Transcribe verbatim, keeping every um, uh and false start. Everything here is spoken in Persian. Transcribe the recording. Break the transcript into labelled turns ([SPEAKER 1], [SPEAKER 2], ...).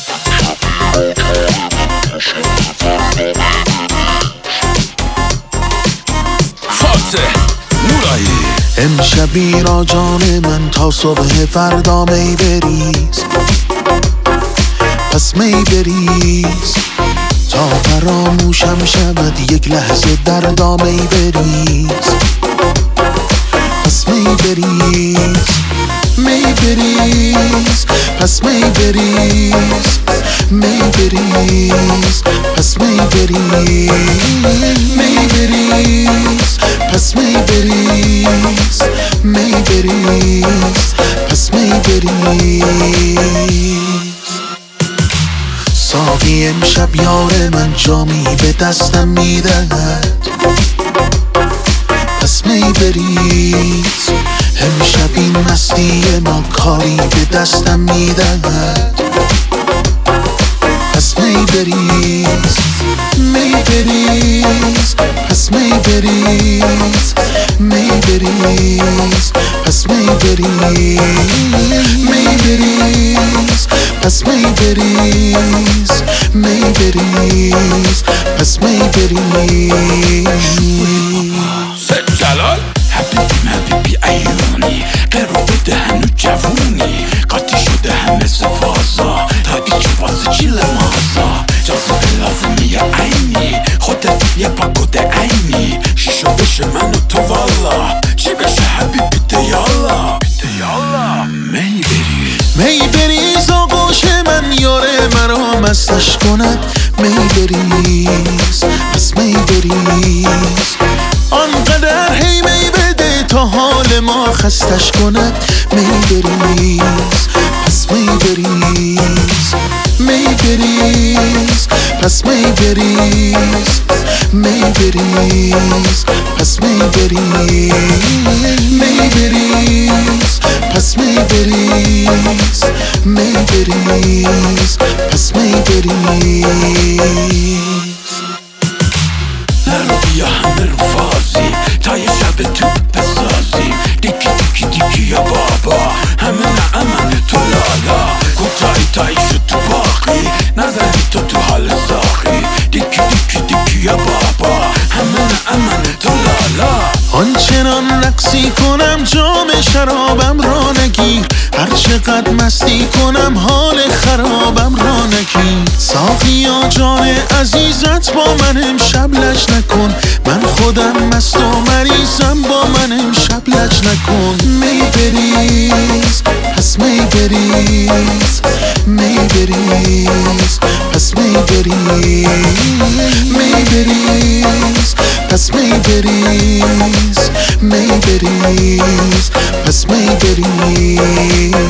[SPEAKER 1] امشب اینا جان من تا صبح فردا می بریز، پس می بریز تا فراموشم شود یک لحظه دردا می بریز، پس می بریز می بریز پس می بریز می بریز پس می بریز می بریز پس می بریز می بریز پس می بریز. ساقی امشب یار من جامی به دستم میدهد، پس می بریز امشب این مستی ما کاری به دستم میدهد، پس می بریز می بریز پس می بریز می بریز پس می بریز می بریز پس می بریز می بریز پس می بریز.
[SPEAKER 2] سید جلال حبیبی حبیبی عیونی قرو بده هنو جوونی قاطی شده همه سفازا تا ایچ واسه چیل مازا جازه لازمی عینی خودت یه پاکود عینی شیشو بشه من و تو والا چی بشه حبیبی دیالا دیالا. می بریز
[SPEAKER 1] می بریز آغوش من یاره مرا مستش کند، می بریز پس می بریز آنقدر هی می بده تا حال ما خستش کند، می بریز پس می بریز می بریز پس می بریز می بریز پس می بریز می بریز پس می بریز می بریز پس می بریز.
[SPEAKER 2] نرو بیا همه رو فازی تا یه شب توپ بسازیم دیکی دیکی دیکی یا بابا همه نعمن تو لالا کوتاهی تایی شد تو باقی نزنی تو تو حال ساخی دیکی دیکی دیکی یا بابا همه نعمن تو لالا.
[SPEAKER 1] آنچنان رقصی کنم جام شرابم را نگیر، هر چقدر مستی کنم حال خرابم را نگیر. ساقیا جان عزیزت با من امشب لج نکن، من خودم مست و مریضم با من امشب لج نکن. می بریز پس می بریز می بریز پس می بریز می بریز پس می بریز می بریز پس می بریز.